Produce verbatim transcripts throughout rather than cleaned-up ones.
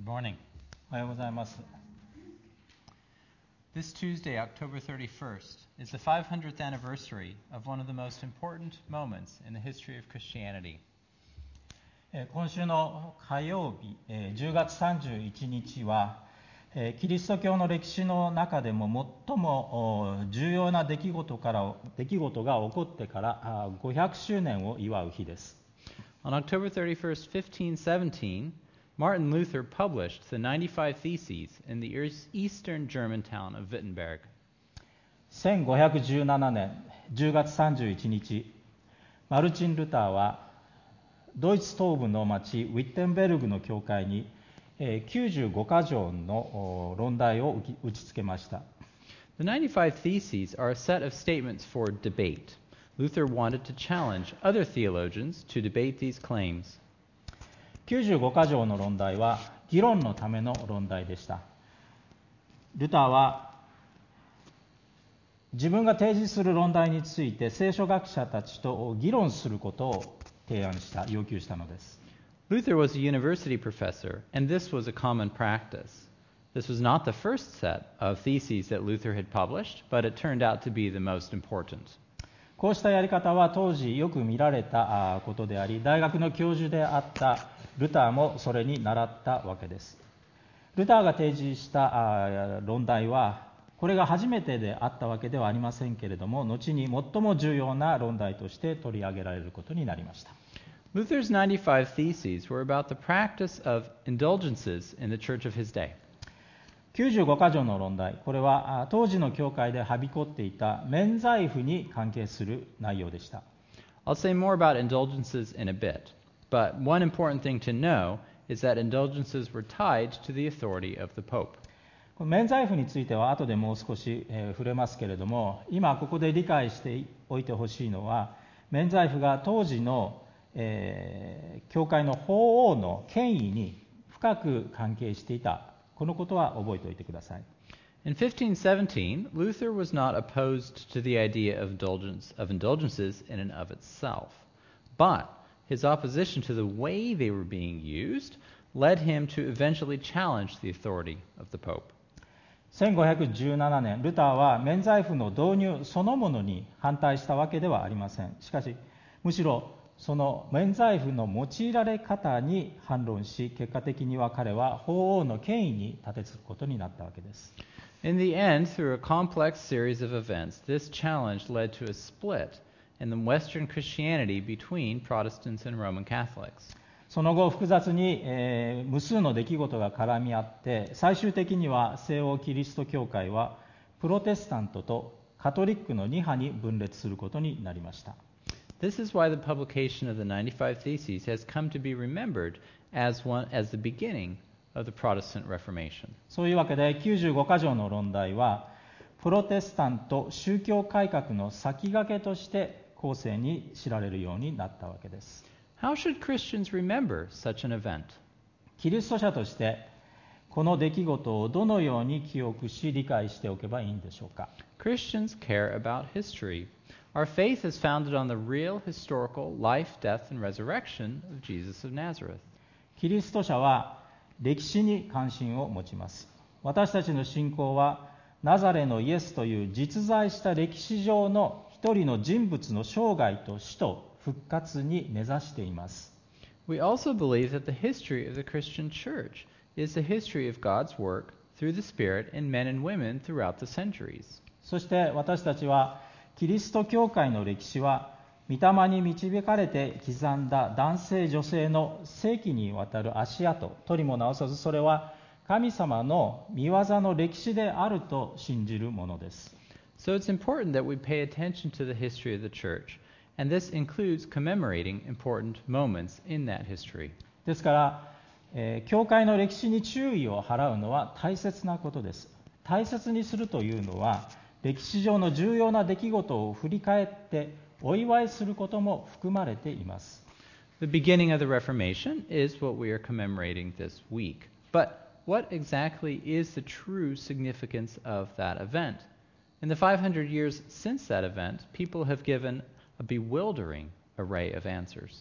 Good morning. おはようございます。 This Tuesday, October thirty-first, is the five hundredth anniversary of one of the most important moments in the history of Christianity. えー今週の火曜日、えーじゅうがつさんじゅういちにちは、えーキリスト教の歴史の中でも最もお重要な出来事から出来事が起こってからあーごひゃくしゅうねんを祝う日です。 On October thirty-first, fifteen seventeen, Martin Luther published the ninety-five Theses in the eas- eastern German town of Wittenberg. せんごひゃくじゅうななねんじゅうがつさんじゅういちにち、マルチン・ルターはドイツ東部の町ウィッテンベルグの教会にえーきゅうじゅうごか条のお論題を打ち打ち付けました。 The ninety-five Theses are a set of statements for debate. Luther wanted to challenge other theologians to debate these claims. きゅうじゅうごか条の論題は議論のための論題でした。ルターは自分が提示する論題について聖書学者たちと議論することを提案した要求したのです。 Luther was a university professor, and this was a common practice. This was not the first set of theses that Luther had published, but it turned out to be the most important. こうしたやり方は当時よく見られたあことであり、大学の教授であったルターもそれに倣ったわけです。ルターが提示したあ論題はこれが初めてであったわけではありませんけれども、後に最も重要な論題として取り上げられることになりました。 Luther's ninety-five Theses were about the practice of indulgences in the church of his day. きゅうじゅうごか条の論題、これはあ当時の教会ではびこっていた免罪符に関係する内容でした。 I'll say more about indulgences in a bit, but one important thing to know is that indulgences were tied to the authority of the Pope. この免罪符については後でもう少し、えー触れますけれども、今ここで理解しておいてほしいのは、免罪符が当時の、えー教会の法王の権威に深く関係していた、このことは覚えておいてください。 In fifteen seventeen, Luther was not opposed to the idea of, indulgence, of indulgences in and of itself, but his opposition to the way they were being used led him to eventually challenge the authority of the Pope. せんごひゃくじゅうななねん、ルターは免罪符の導入そのものに反対したわけではありません。しかし、むしろその免罪符の用いられ方に反論し、結果的には彼は法王の権威に立てつくことになったわけです。 In the end, through a complex series of events, this challenge led to a split in the Western Christianity between Protestants and Roman Catholics. その後、複雑に、えー無数の出来事が絡み合って、最終的には西欧キリスト教会はプロテスタントとカトリックのに派に分裂することになりました。 This is why the publication of the ninety-five Theses has come to be remembered as, one, as the beginning of the Protestant Reformation. そういうわけできゅうじゅうごか条の論題はプロテスタント宗教改革の先駆けとして後世に知られるようになったわけです。 How should Christians remember such an event? キリスト者としてこの出来事をどのように記憶し理解しておけばいいんでしょうか。 Christians care about history. Our faith is founded on the real historical life, death, and resurrection of Jesus of Nazareth. キリスト者は歴史に関心を持ちます。私たちの信仰はナザレのイエスという実在した歴史上の一人の人物の生涯と死と復活に根ざしています。 We also believe that the history of the Christian church is the history of God's work through the Spirit in men and women throughout the centuries. そして私たちはキリスト教会の歴史は御霊に導かれて刻んだ男性女性の世紀にわたる足跡とりもなおさず、それは神様の御業の歴史であると信じるものです。 So it's important that we pay attention to the history of the church, and this includes commemorating important moments in that history. ですから、えー教会の歴史に注意を払うのは大切なことです。大切にするというのは歴史上の重要な出来事を振り返ってお祝いすることも含まれています。 The beginning of the Reformation is what we are commemorating this week. But what exactly is the true significance of that event? In the five hundred years since that event, people have given a bewildering array of answers.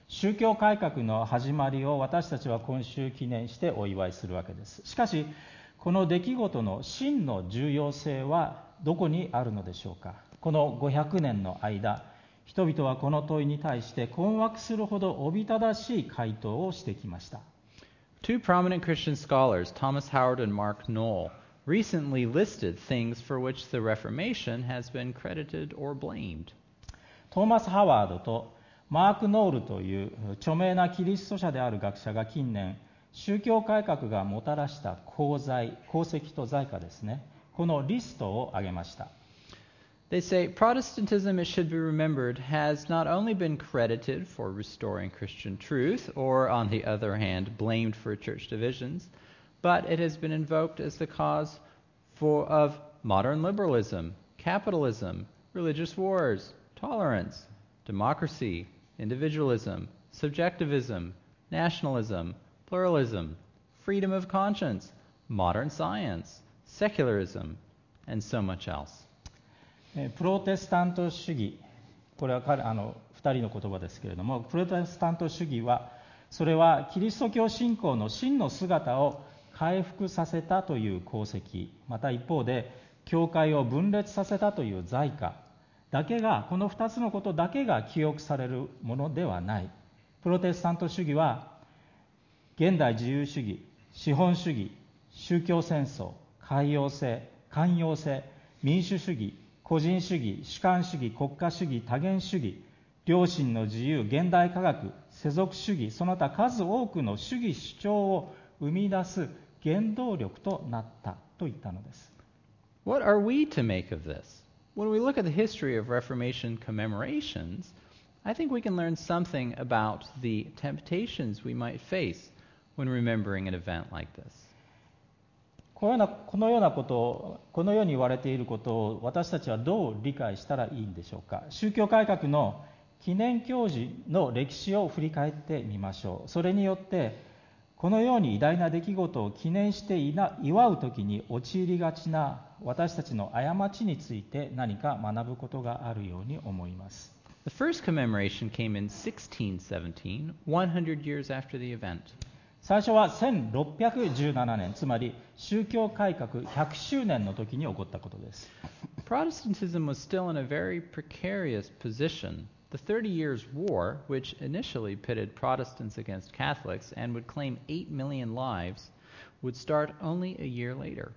宗教改革の始まりを私たちは今週記念してお祝いするわけです。しかし、この出来事の真の重要性はどこにあるのでしょうか。このごひゃくねんの間、人々はこの問いに対して困惑するほどおびただしい回答をしてきました。 Two prominent Christian scholars, Thomas Howard and Mark Knoll, recently listed things for which the Reformation has been credited or blamed. トーマス・ハワードとマーク・ノールという著名なキリスト者である学者が近年、宗教改革がもたらした功罪、功績と罪過ですね、このリストを挙げました。 They say Protestantism, it should be remembered, has not only been credited for restoring Christian truth, or on the other hand, blamed for church divisions, but it has been invoked as the cause for, of modern liberalism, capitalism, religious wars, tolerance, democracy, individualism, subjectivism, nationalism, pluralism, freedom of conscience, modern science, secularism, and so much else. プロテスタント主義、これは彼あのふたりの言葉ですけれども、プロテスタント主義は、それはキリスト教信仰の真の姿を回復させたという功績、また一方で、教会を分裂させたという罪過だけが、このふたつのことだけが記憶されるものではない。プロテスタント主義は、現代自由主義、資本主義、宗教戦争、海洋性、寛容性、民主主義、個人主義、主観主義、国家主義、多元主義、良心の自由、現代科学、世俗主義、その他数多くの主義主張を生み出す原動力となったと言ったのです。 What are we to make of this? When we look at the history of Reformation commemorations, I think we can learn something about the temptations we might face when remembering an event like this. このような、このようなことを、このように言われていることを私たちはどう理解したらいいんでしょうか。宗教改革の記念教示の歴史を振り返ってみましょう。それによって、このように偉大な出来事を記念していな祝うときに陥りがちな私たちの過ちについて何か学ぶことがあるように思います。 The first commemoration came in sixteen seventeen, one hundred years after the event. 最初はせんろっぴゃくじゅうななねん、つまり宗教改革ひゃくしゅうねんの時に起こったことです。 Protestantism was still in a very precarious position. The Thirty Years' War, which initially pitted Protestants against Catholics and would claim eight million lives, would start only a year later.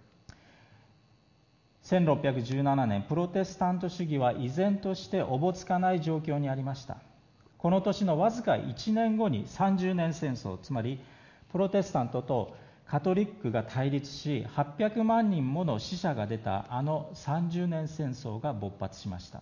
せんろっぴゃくじゅうななねん、プロテスタント主義は依然としておぼつかない状況にありました。この年のわずかいちねんごにさんじゅうねん戦争、つまりプロテスタントとカトリックが対立し、はっぴゃくまんにんもの死者が出たあのさんじゅうねん戦争が勃発しました。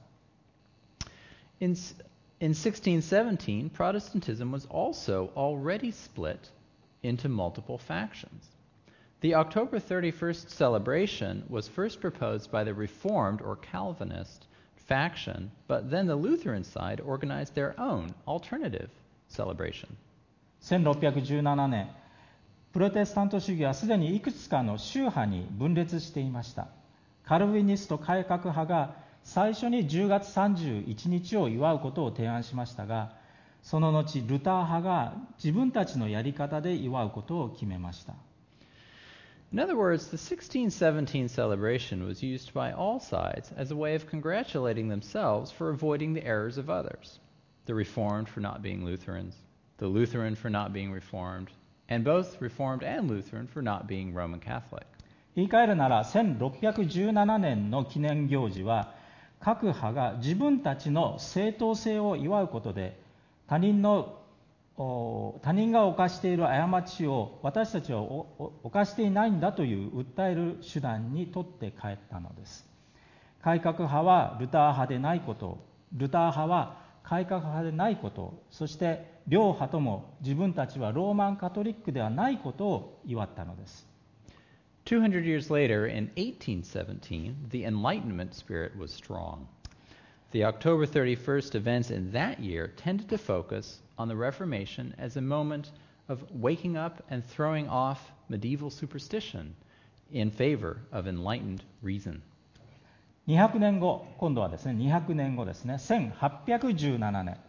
In, in sixteen seventeen, Protestantism was also already split into multiple factions. The October thirty-first celebration was first proposed by the Reformed or Calvinist faction, but then the Lutheran side organized their own alternative celebration. せんろっぴゃくじゅうななねん、プロテスタント主義はすでにいくつかの宗派に分裂していました。カルヴィニスト改革派が最初にじゅうがつさんじゅういちにちを祝うことを提案しましたが、その後ルター派が自分たちのやり方で祝うことを決めました。 In other words, the sixteen seventeen celebration was used by all sides as a way of congratulating themselves for avoiding the errors of others. The Reformed for not being Lutherans, the Lutheran for not being Reformed, and both Reformed and Lutheran for not being Roman Catholic. 言い換えるならせんろっぴゃくじゅうななねんの記念行事は、各派が自分たちの正当性を祝うことで、他人の他人が犯している過ちを私たちは犯していないんだという訴える手段にとって帰ったのです。改革派はルター派でないことを、ルター派は改革派でないことを、そして両派とも自分たちはローマンカトリックではないことを祝ったのです。 two hundred years later, in eighteen seventeen, the Enlightenment spirit was strong. The October thirty-first events in that year tended to focus on the Reformation as a moment of waking up and throwing off medieval superstition in favor of enlightened reason. にひゃくねんご、今度はですね、にひゃくねんごですね、せんはっぴゃくじゅうななねん、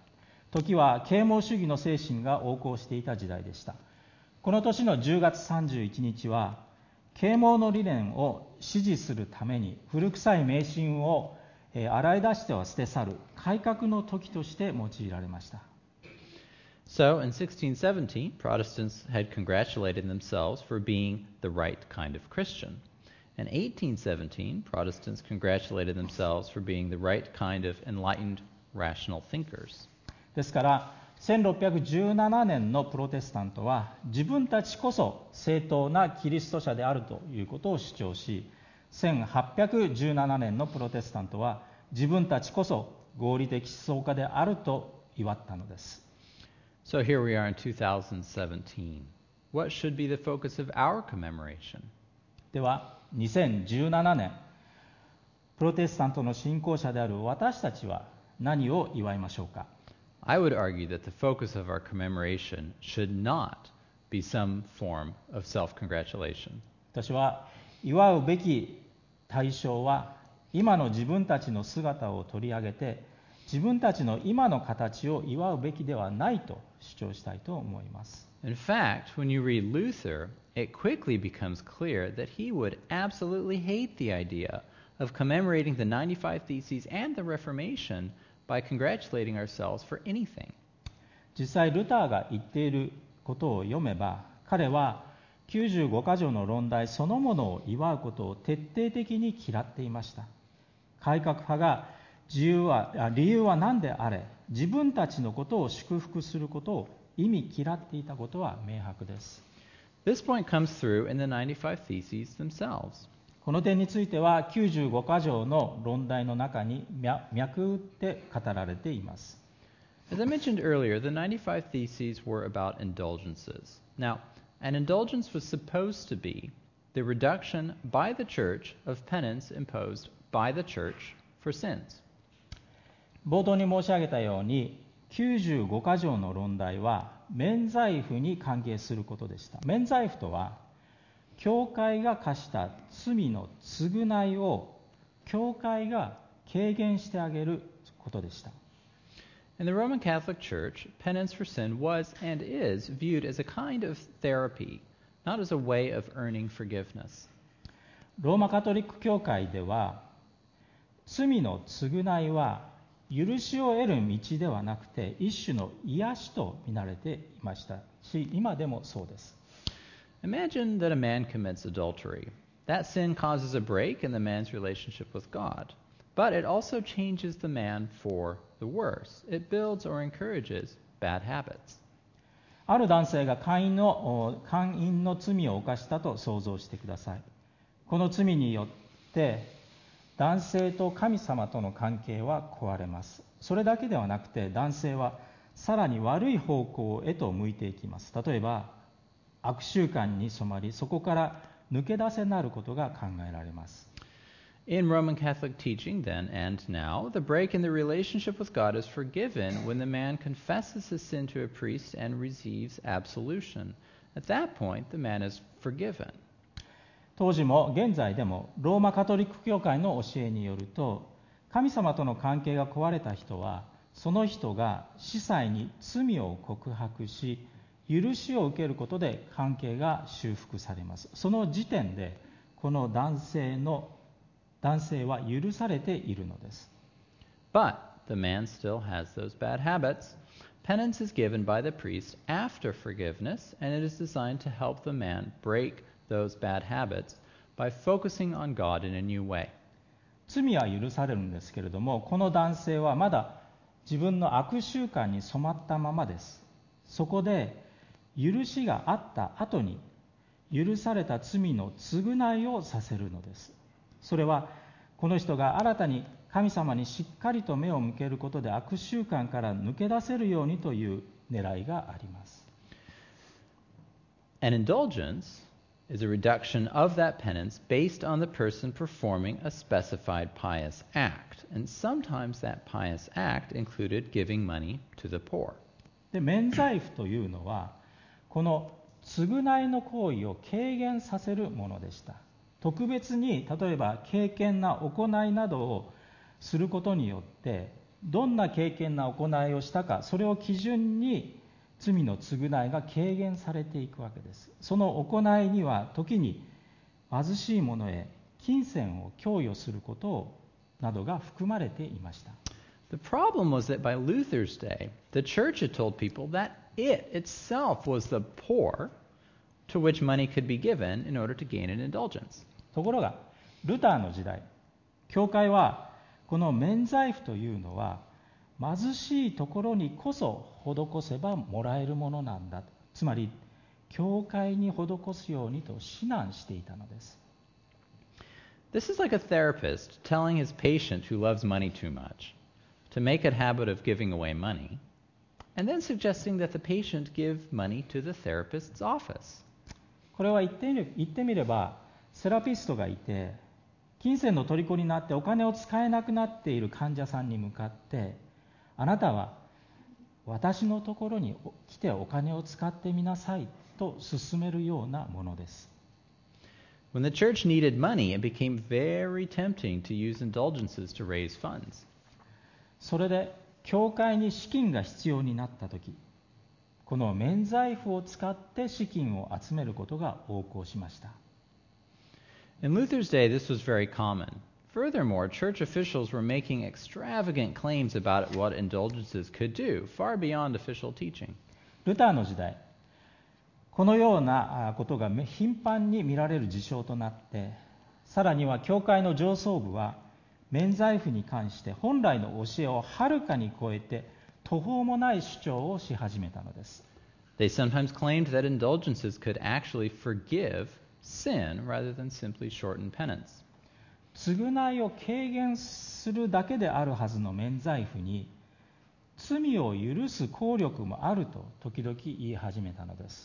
時は啓蒙主義の精神が横行していた時代でした。この年のじゅうがつさんじゅういちにちは、啓蒙の理念を支持するために古臭い迷信を洗い出しては捨て去る改革の時として用いられました。 So, in sixteen seventeen, Protestants had congratulated themselves for being the right kind of Christian. In eighteen seventeen, Protestants congratulated themselves for being the right kind of enlightened, rational thinkers. ですからせんろっぴゃくじゅうななねんのプロテスタントは自分たちこそ正当なキリスト者であるということを主張し、せんはっぴゃくじゅうななねんのプロテスタントは自分たちこそ合理的思想家であると祝ったのです。 So here we are in two thousand seventeen. What should be the focus of our commemoration? ではにせんじゅうななねん、プロテスタントの信仰者である私たちは何を祝いましょうか。 I would argue that the focus of our commemoration should not be some form of self-congratulation. 私は祝うべき対象は今の自分たちの姿を取り上げて自分たちの今の形を祝うべきではないと主張したいと思います。 In fact, when you read Luther, it quickly becomes clear that he would absolutely hate the idea of commemorating the ninety-five Theses and the Reformation by congratulating ourselves for anything. 実際ルターが言っていることを読めば、彼はきゅうじゅうごかじょうの論題そのものを祝うことを徹底的に嫌っていました。改革派が自由は理由は何であれ、自分たちのことを祝福することを意味嫌っていたことは明白です。 This point comes through in the ninety-five Theses themselves. この点についてはきゅうじゅうごかじょうの論題の中に脈打って語られています。 As I mentioned earlier, the ninety-five Theses were about indulgences. Now, an indulgence was supposed to be the reduction by the church of penance imposed by the church for sins. 冒頭に申し上げたように、きゅうじゅうごかじょうの論題は免罪符に関係することでした。免罪符とは、教会が課した罪の償いを教会が軽減してあげることでした。 In the Roman Catholic Church, penance for sin was and is viewed as a kind of therapy, not as a way of earning forgiveness. ローマカトリック教会では、罪の償いは許しを得る道ではなくて一種の癒しと見られていましたし、今でもそうです。 Imagine that a man commits adultery. That sin causes a break in the man's relationship with God, but it also changes the man for the worse. It builds or encourages bad habits. ある男性が姦淫の、姦淫の罪を犯したと想像してください。この罪によって男性と神様との関係は壊れます。それだけではなくて男性はさらに悪い方向へと向いていきます。例えば悪習慣に染まり、そこから抜け出せなることが考えられます。 In Roman Catholic teaching then and now, the break in the relationship with God is forgiven when the man confesses his sin to a priest and receives absolution. At that point, the man is forgiven. 当時も現在でもローマカトリック教会の教えによると、神様との関係が壊れた人はその人が司祭に罪を告白し許しを受けることで関係が修復されます。その時点でこの男性の男性は許されているのです。 But the man still has those bad habits. Penance is given by the priest after forgiveness, and it is designed to help the man break those bad habits by focusing on God in a new way. 罪は許されるんですけれども、この男性はまだ自分の悪習慣に染まったままです。そこで許しがあった後に許された罪の償いをさせるのです。それはこの人が新たに神様にしっかりと目を向けることで悪習慣から抜け出せるようにという狙いがあります。 An indulgence is a reduction of that penance based on the person performing a specified pious act, and sometimes that pious act included giving money to the poor. で、免罪符というのはこの償いの行為を軽減させるものでした。特別に例えば敬虔な行いなどをすることによってどんな敬虔な行いをしたか、それを基準に罪の償いが軽減されていくわけです。その行いには時に貧しい者へ金銭を供与することをなどが含まれていました。 The problem was that by Luther's day, the church had told people that it itself was the poor to which money could be given in order to gain an indulgence. ところが、ルターの時代、教会はこの免罪符というのは貧しいところにこそ施せばもらえるものなんだと、つまり教会に施すようにと指南していたのです。 This is like a therapist telling his patient who loves money too much to make a habit of giving away money, and then suggesting that the patient give money to the therapist's office. これは言ってみれ、言ってみれば、セラピストがいて、金銭の虜になってお金を使えなくなっている患者さんに向かって、あなたは私のところに来てお金を使ってみなさいと勧めるようなものです。 When the church needed money, it became very tempting to use indulgences to raise funds. それで教会に資金が必要になったとき、この免罪符を使って資金を集めることが横行しました。 In Luther's day, this was very common. Furthermore, church officials were making extravagant claims about what indulgences could do, far beyond official teaching. ルターの時代、このようなことが頻繁に見られる事象となって、さらには教会の上層部は免罪符に関して本来の教えをはるかに超えて途方もない主張をし始めたのです。 They sometimes claimed that indulgences could actually forgive sin rather than simply shorten penance. 償いを軽減するだけであるはずの免罪符に罪を許す効力もあると時々言い始めたのです。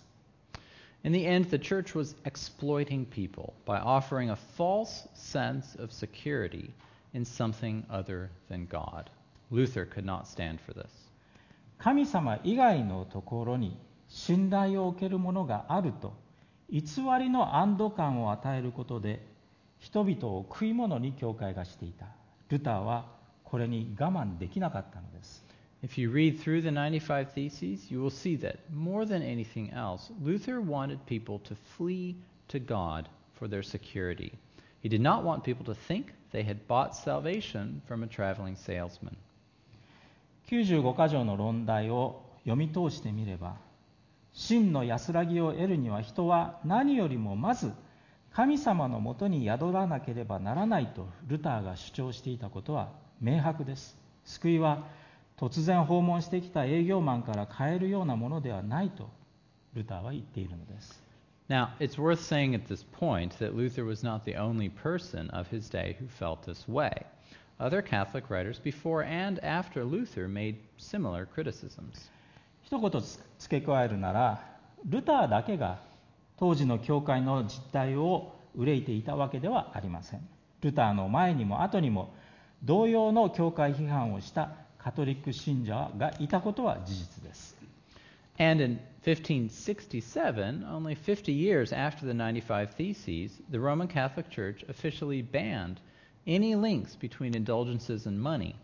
In the end, the church was exploiting people by offering a false sense of security in something other than God. Luther could not stand for this. 神様以外のところに信頼を置けるものがあると偽りの安堵感を与えることで人々を食い物に教会がしていた。ルターはこれに我慢できなかったのです。 If you read through the ninety-five Theses, you will see that, more than anything else, Luther wanted people to flee to God for their security. He did not want people to think they had bought salvation from a traveling salesman. きゅうじゅうごか条の論題を読み通してみれば、真の安らぎを得るには人は何よりもまず神様のもとに宿らなければならないとルターが主張していたことは明白です。救いは突然訪問してきた営業マンから買えるようなものではないとルターは言っているのです。 Now, it's worth saying at this point that Luther was not the only person of his day who felt this way. Other Catholic writers before and after Luther made similar criticisms. 一言付け加えるなら、ルターだけが当時の教会の実態を憂いていたわけではありません。ルターの前にも後にも同様の教会批判をしたカトリック信者がいたことは事実です。 And in fifteen sixty-seven, only fifty years after the ninety-five Theses, the Roman Catholic Church officially banned any links between indulgences and money,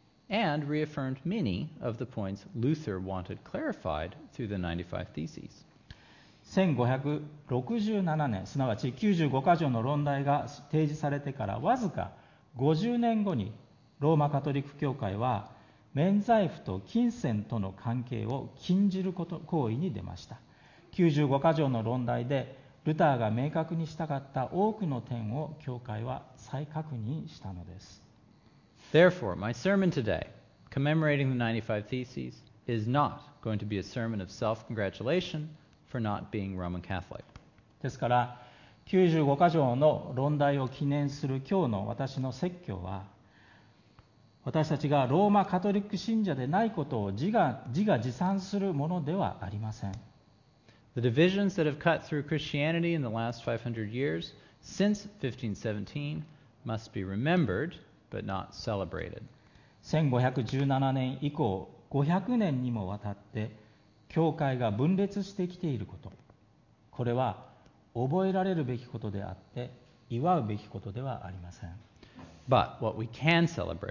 and reaffirmed many of the points Luther wanted clarified through the ninety-five Theses. せんごひゃくろくじゅうななねん、すなわちきゅうじゅうごか条の論題が提示されてからわずかごじゅうねんごにローマカトリック教会は免罪符と金銭との関係を禁じること行為に出ました。きゅうじゅうごか条の論題でルターが明確にしたかった多くの点を教会は再確認したのです。 Therefore, my sermon today, commemorating the ninety-five Theses, is not going to be a sermon of self-congratulation for not being Roman Catholic. ですからきゅうじゅうごか条の論題を記念する今日の私の説教は、私たちがローマカトリック信者でないことを自画自画自賛するものではありません。 The divisions that have cut through Christianity in the last five hundred years, since fifteen seventeen, must be remembered, but not celebrated. せんごひゃくじゅうななねん以降、ごひゃくねんにもわたって教会が分裂してきていること、これは覚えられるべきことであって、祝うべきことではありません。 But what we can celebrate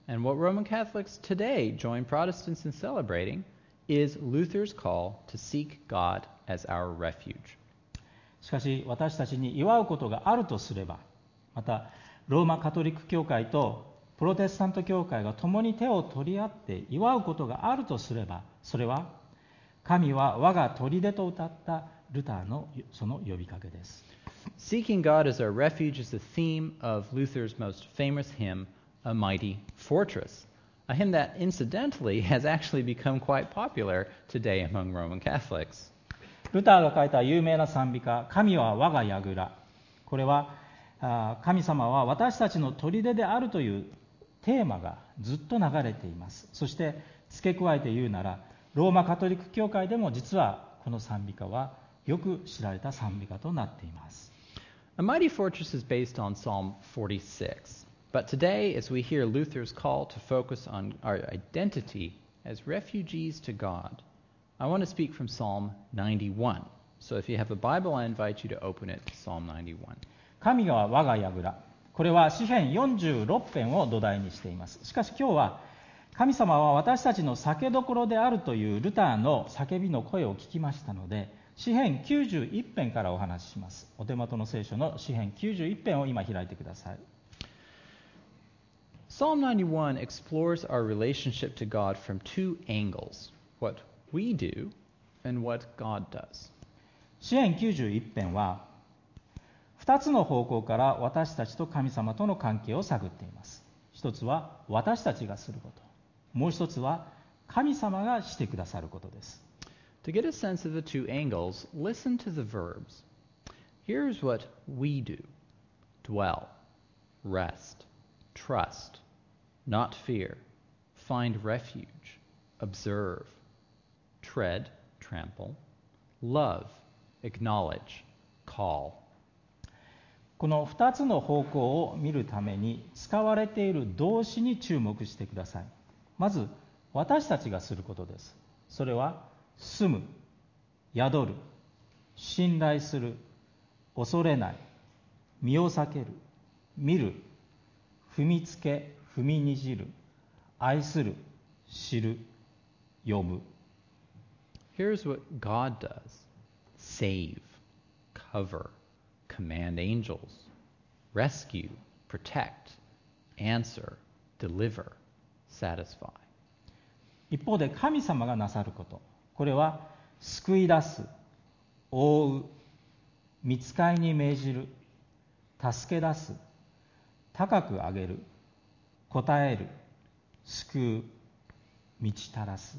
And what Roman Catholics today join Protestants in celebrating is Luther's call to seek God as our refuge. しかし私たちに祝うことがあるとすれば、またローマカトリック教会とプロテスタント教会が共に手を取り合って祝うことがあるとすれば、それは神は我が砦と歌ったルターのその呼びかけです。 Seeking God as our refuge is the theme of Luther's most famous hymn, A Mighty Fortress, a hymn that incidentally has actually become quite popular today among Roman Catholics. ルターが書いた有名な賛美歌、神は我が櫓。これは神様は私たちの砦であるというテーマがずっと流れています。そして付け加えて言うなら、ローマカトリック教会でも実はこの賛美歌はよく知られた賛美歌となっています。 A Mighty Fortress is based on Psalm forty-six. But today, as we hear Luther's call to focus on our identity as refugees to God, I want to speak from Psalm ninety-one. So if you have a Bible, I invite you to open it to Psalm ninety-one. 神は我が櫓。これは詩編よんじゅうろく編を土台にしています。しかし今日は神様は私たちの酒どころであるというルターの叫びの声を聞きましたので、詩編きゅうじゅういち編からお話しします。お手元の聖書の詩編きゅうじゅういち編を今開いてください。 Psalm ninety-one explores our relationship to God from two angles, what we do and what God does. 詩編きゅうじゅういち編はふたつの方向から私たちと神様との関係を探っています。一つは私たちがすること、もう一つは神様がしてくださることです。 To get a sense of the two angles, listen to the verbs. Here's what we do: dwell, rest, trust, not fear, find refuge, observe, tread, trample, love, acknowledge, call. このふたつの方向を見るために使われている動詞に注目してください。まず私たちがすることです。それは住む、宿る、信頼する、恐れない、身を避ける、見る、踏みつけ、踏みにじる、愛する、知る、呼ぶ。 Here's what God does: save, cover, command angels, rescue, protect, answer, deliver, satisfy. 一方で神様がなさること、これは救い出す、覆う、御使いに命じる、助け出す、高く上げる、答える、救う、満ち足らす。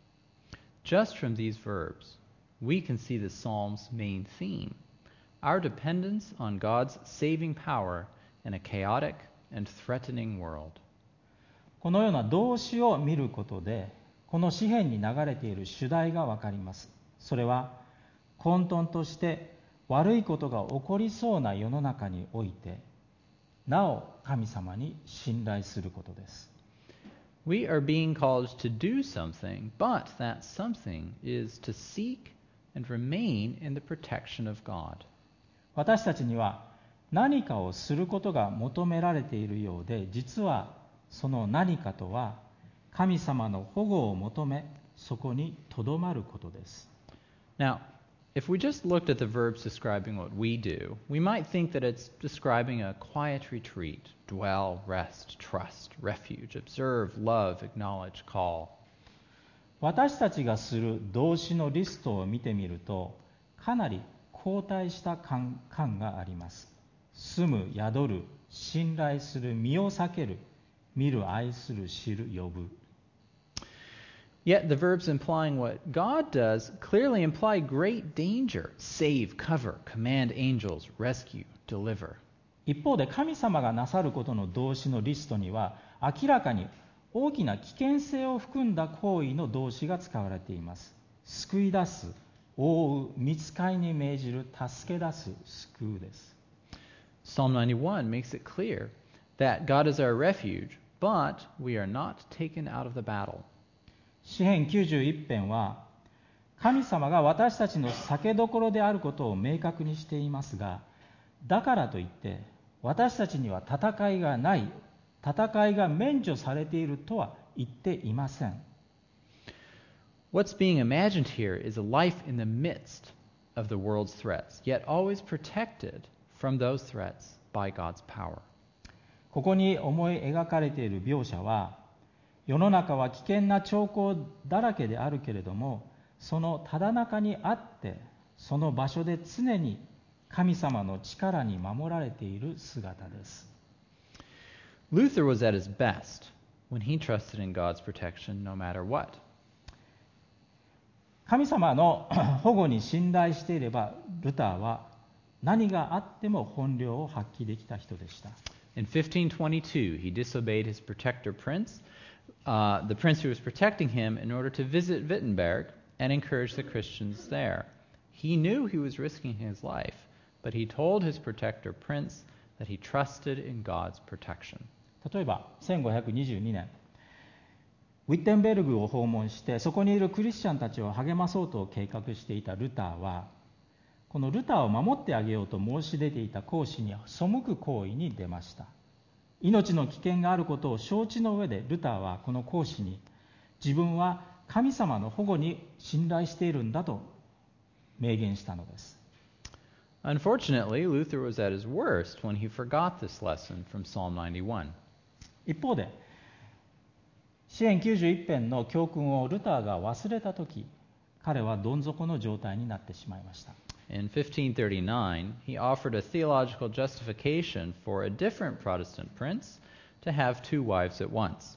Just from these verbs, we can see the psalm's main theme: our dependence on God's saving power in a chaotic and threatening world. このような動詞を見ることで、この詩編に流れている主題がわかります。それは混沌として悪いことが起こりそうな世の中において、なお神様に信頼することです。 We are being called to do something, but that something is to seek and remain in the protection of God. 私たちには何かをすることが求められているようで、実はその何かとは神様の保護を求め、そこにとどまることです。 Now, if we just looked at the verbs describing what we do, we might think that it's describing a quiet retreat: dwell, rest, trust, refuge, observe, love, acknowledge, call. 私たちがする動詞のリストを見てみると、かなり後退した感感があります。住む、宿る、信頼する、身を避ける、見る、愛する、知る、呼ぶ。 Yet the verbs implying what God does clearly imply great danger: save, cover, command angels, rescue, deliver. 一方で神様がなさることの動詞のリストには、明らかに大きな危険性を含んだ行為の動詞が使われています。救い出す、覆う、御使いに命じる、助け出す、救うです。 Psalm ninety-one makes it clear that God is our refuge, but we are not taken out of the battle. 詩編きゅうじゅういち編は、神様が私たちの酒どころであることを明確にしていますが、だからといって私たちには戦いがない戦いが免除されているとは言っていません。 What's being imagined here is a life in the midst of the world's threats, yet always protected from those threats by God's power. ここに思い描かれている描写は、世の中は危険な兆候だらけであるけれども、そのただ中にあって、その場所で常に神様の力に守られている姿です。 Luther was at his best when he trusted in God's protection no matter what. 神様の保護に信頼していれば、ルターは何があっても本領を発揮できた人でした。 In fifteen twenty-two, he disobeyed his protector prince, uh, the prince who was protecting him, in order to visit Wittenberg and encourage the Christians there. He knew he was risking his life, but he told his protector prince that he trusted in God's protection. 例えば、せんごひゃくにじゅうにねん、ウィッテンベルグを訪問して、そこにいるクリスチャンたちを励まそうと計画していたルターは、このルターを守ってあげようと申し出ていた公使に背く行為に出ました。命の危険があることを承知の上で、ルターはこの公使に、自分は神様の保護に信頼しているんだと明言したのです。 Unfortunately, Luther was at his worst when he forgot this lesson from Psalm ninety-one. 一方で、詩編きゅうじゅういち編の教訓をルターが忘れたとき、彼はどん底の状態になってしまいました。 In fifteen thirty-nine, he offered a theological justification for a different Protestant prince to have two wives at once.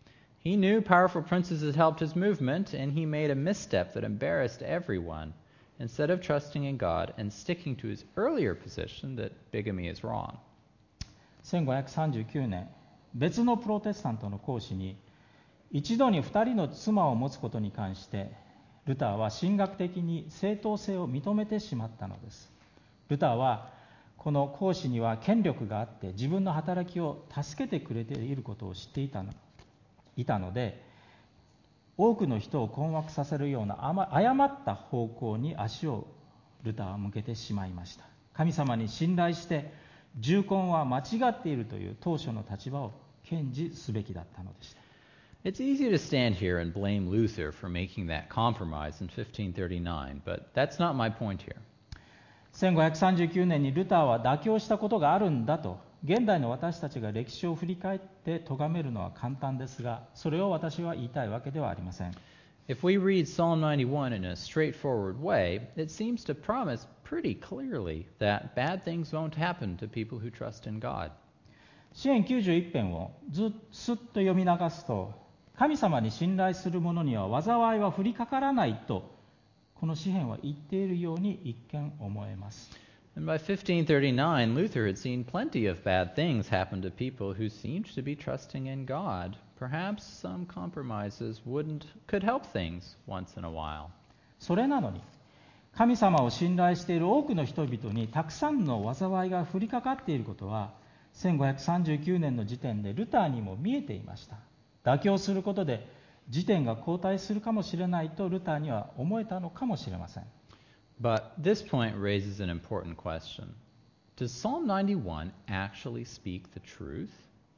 He knew powerful princes had helped his movement, and he made a misstep that embarrassed everyone, instead of trusting in God and sticking to his earlier position that bigamy is wrong. せんごひゃくさんじゅうきゅうねん、別のプロテスタントの公使に、一度に二人の妻を持つことに関して、ルターは神学的に正当性を認めてしまったのです。ルターは、この公使には権力があって、自分の働きを助けてくれていることを知っていたの、いたので、多くの人を困惑させるような誤った方向に足をルターは向けてしまいました。神様に信頼して、従婚は間違っているという当初の立場を堅持すべきだったのでした。 It's easy to stand here and blame Luther for making that compromise in fifteen thirty-nine, but that's not my point here. せんごひゃくさんじゅうきゅうねんにルターは妥協したことがあるんだと、現代の私たちが歴史を振り返って咎めるのは簡単ですが、それを私は言いたいわけではありません。 If we read Psalm ninety-one in a straightforward way, it seems to promise pretty clearly that bad things won't happen to people who trust in God. 詩編きゅうじゅういち編をずっすっと読み流すと、神様に信頼する者には災いは降りかからないと、この詩編は言っているように一見思えます。 And by fifteen thirty-nine, Luther had seen plenty of bad things happen to people who seemed to be trusting in God. Perhaps some compromises wouldn't could help things once in a while. それなのに、神様を信頼している多くの人々にたくさんの災いが降りかかっていることは、せんごひゃくさんじゅうきゅうねんの時点でルターにも見えていました。妥協することで時点が後退するかもしれないとルターには思えたのかもしれません。 But this point raises an important question. Does Psalm ninety-one actually speak the truth?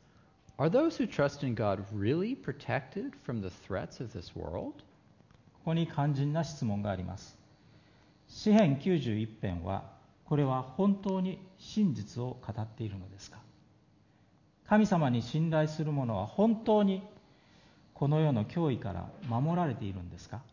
Are those who trust in God really protected from the threats of this world? ここに肝心な質問があります。詩編きゅうじゅういち編は、これは本当に真実を語っているのですか？神様に信頼する者は本当にこの世の脅威から守られているんですか？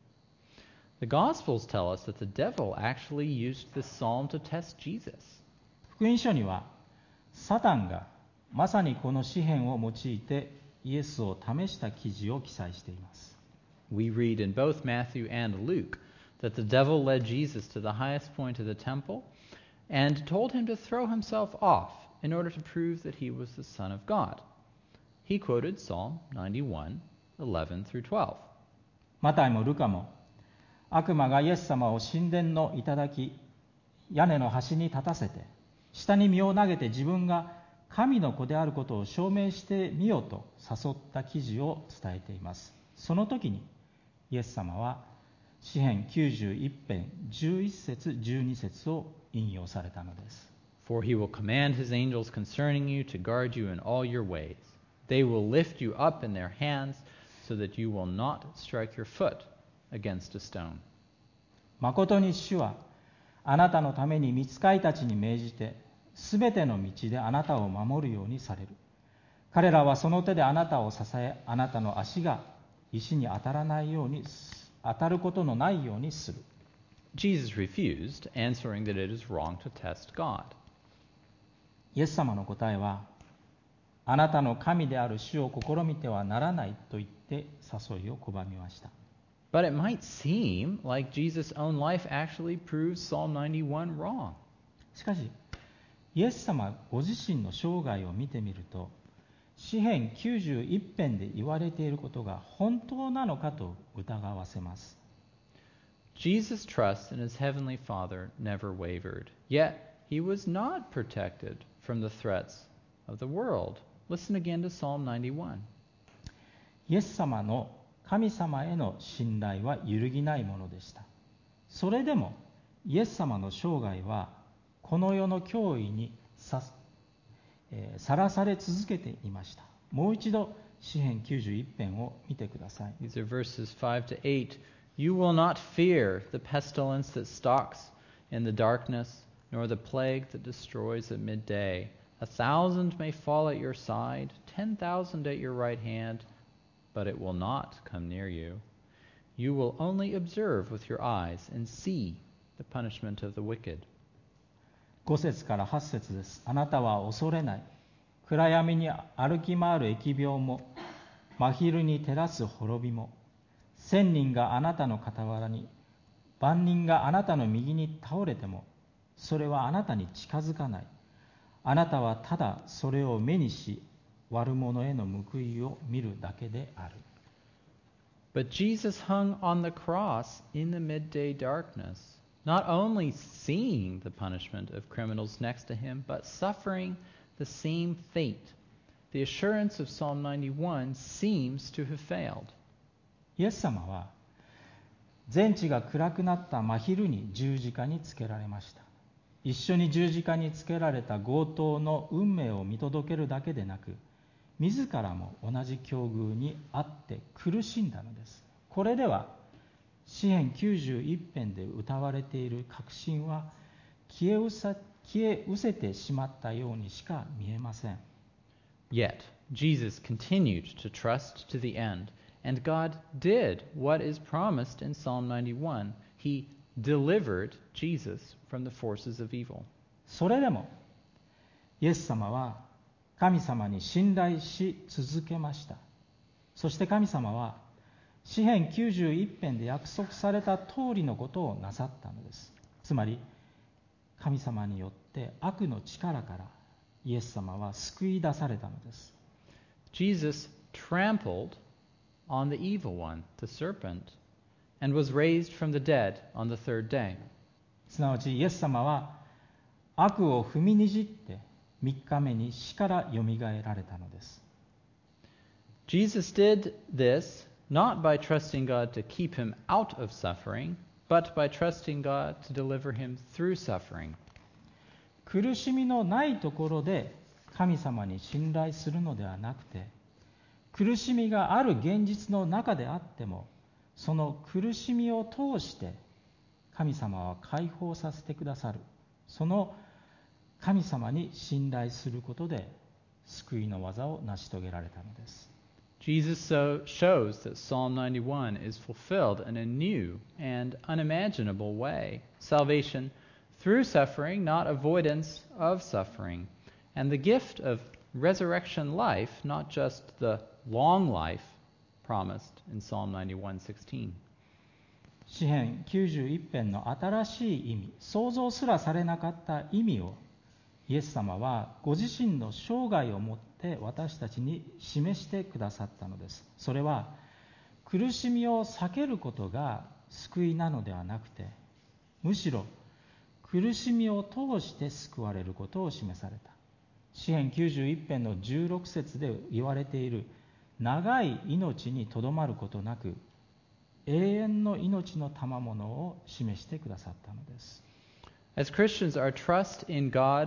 The Gospels tell us that the devil actually used this psalm to test Jesus. 福音書には、サタンがまさにこの詩編を用いてイエスを試した記事を記載しています。 We read in both Matthew and Luke that the devil led Jesus to the highest point of the temple and told him to throw himself off in order to prove that he was the Son of God. He quoted Psalm ninety-one, eleven through twelve. マタイもルカも、悪魔がイエス様を神殿の頂、屋根の端に立たせて、下に身を投げて自分が神の子であることを証明してみよと誘った記事を伝えています。その時にイエス様は詩編きゅうじゅういち編じゅういち節じゅうに節を引用されたのです。 For he will command his angels concerning you to guard you in all your ways. They will lift you up in their hands so that you will not strike your foot against a stone. 誠に主はあなたのために御使いたちに命じて、すべての道であなたを守るようにされる。彼らはその手であなたを支え、あなたの足が石に当たらないように、当たることのないようにする。 Jesus refused, answering that it is wrong to test God. イエス様の答えは、あなたの神である主を試みてはならないと言って誘いを拒みました。 But it might seem like Jesus' own life actually proves Psalm ninety-one wrong. しかし、イエス様ご自身の生涯を見てみると、詩編きゅうじゅういち編で言われていることが本当なのかと疑わせます。 Jesus' trust in his heavenly Father never wavered, yet he was not protected from the threats of the world. Listen again to Psalm ninety-one. イエス様の神様への信頼は揺るぎないものでした。それでもイエス様の生涯はこの世の脅威にさ、えー、さらされ続けていました。もう一度詩編きゅうじゅういち編を見てください。 These are verses five to eight. You will not fear the pestilence that stalks in the darkness, nor the plague that destroys at midday. A thousand may fall at your side, ten thousand at your right hand, but it will not come near you. You will only observe with your eyes and see the punishment of the wicked. ご節からはち節です。あなたは恐れない。暗闇に歩き回る疫病も、真昼に照らす滅びも、千人があなたの傍らに、万人があなたの右に倒れても、それはあなたに近づかない。あなたはただそれを目にし、悪者への報いを見るだけである。 But Jesus hung on the cross in the midday darkness, not only seeing the punishment of criminals next to him, but suffering the same fate. The assurance of Psalm ninety-one seems to have failed. イエス様は全地が暗くなった真昼に十字架につけられました。一緒に十字架につけられた強盗の運命を見届けるだけでなく、自らも同じ境遇にあって苦しんだのです。これでは詩編きゅうじゅういち編で歌われている確信は消えうさ、消え失せてしまったようにしか見えません。 Yet Jesus continued to trust to the end, and God did what is promised in Psalm ninety-one. He delivered Jesus from the forces of evil. それでもイエス様は神様に信頼し続けました。そして神様は詩編きゅうじゅういち編で約束された通りのことをなさったのです。つまり神様によって悪の力からイエス様は救い出されたのです。 Jesus trampled on the evil one, the serpent, and was raised from the dead on the third day. すなわちイエス様は悪を踏みにじってみっかめに死からよみがえられたのです。 Jesus did this not by trusting God to keep him out of suffering, but by trusting God to deliver him through suffering. 苦しみのないところで神様に信頼するのではなくて、苦しみがある現実の中であっても、その苦しみを通して神様は解放させてくださる。その神様に信頼することで救いの技を成し遂げられたのです。 Jesus so shows that Psalm ninety-one is fulfilled in a new and unimaginable way. Salvation through suffering, not avoidance of suffering. And the gift of resurrection life, not just the long life promised in Psalm ninety-one sixteen. 詩編きゅうじゅういち編の新しい意味、想像すらされなかった意味をイエス様はご自身の生涯をもって私たちに示してくださったのです。それは苦しみを避けることが救いなのではなくて、むしろ苦しみを通して救われることを示された。詩編きゅうじゅういち編のじゅうろく節で言われている長い命にとどまることなく永遠の命の賜物を示してくださったのです。 As Christians, our trust in God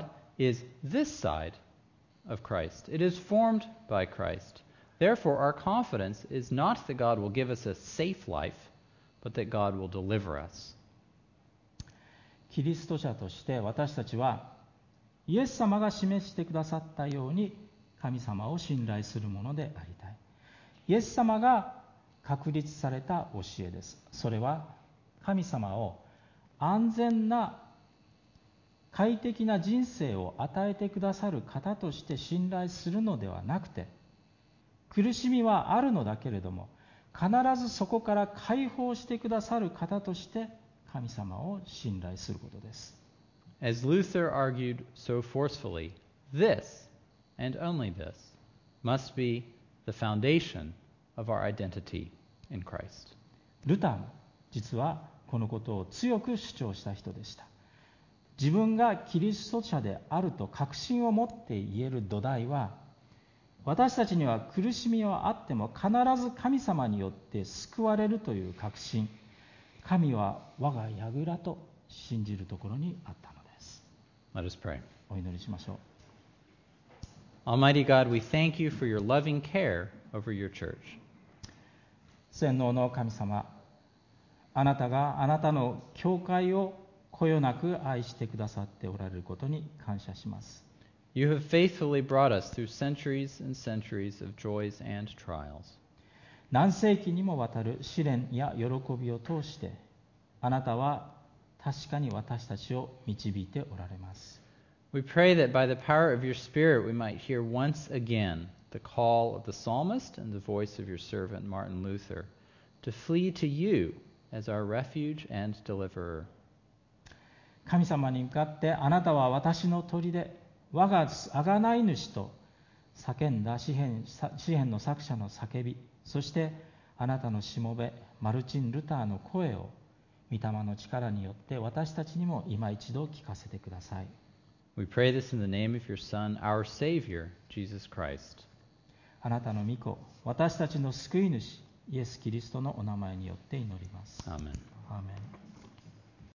is this side of Christ. It is formed by Christ. Therefore, our confidence is not that God will give us a safe life, but that God will deliver us. キリスト者として私たちはイエス様が示してくださったように神様を信頼するものでありたい。イエス様が確立された教えです。それは神様を安全な快適な人生を与えてくださる方として信頼するのではなくて、苦しみはあるのだけれども必ずそこから解放してくださる方として神様を信頼することです。 As Luther argued so forcefully, this, and only this, must be the foundation of our identity in Christ. ルターも実はこのことを強く主張した人でした。自分がキリスト者であると確信を持って言える土台は、私たちには苦しみはあっても必ず神様によって救われるという確信、神は我が櫓と信じるところにあったのです。 Let us pray. お祈りしましょう。 Almighty God, we thank you for your loving care over your church. 全能の神様、あなたがあなたの教会をこよなく愛してくださっておられることに感謝します。 You have faithfully brought us through centuries and centuries of joys and trials. 何世紀にもわたる試練や喜びを通して、あなたは確かに私たちを導いておられます。 We pray that by the power of your Spirit we might hear once again the call of the psalmist and the voice of your servant Martin Luther to flee to you as our refuge and deliverer. 神様に向かって、あなたは私の砦、我が贖い主と叫んだ詩篇、詩篇の作者の叫び、そしてあなたのしもべマルチン・ルターの声を御霊の力によって私たちにも今一度聞かせてください。 We pray this in the name of your Son, our Savior, Jesus Christ. あなたの御子、私たちの救い主イエス・キリストのお名前によって祈ります。 Amen. アーメン。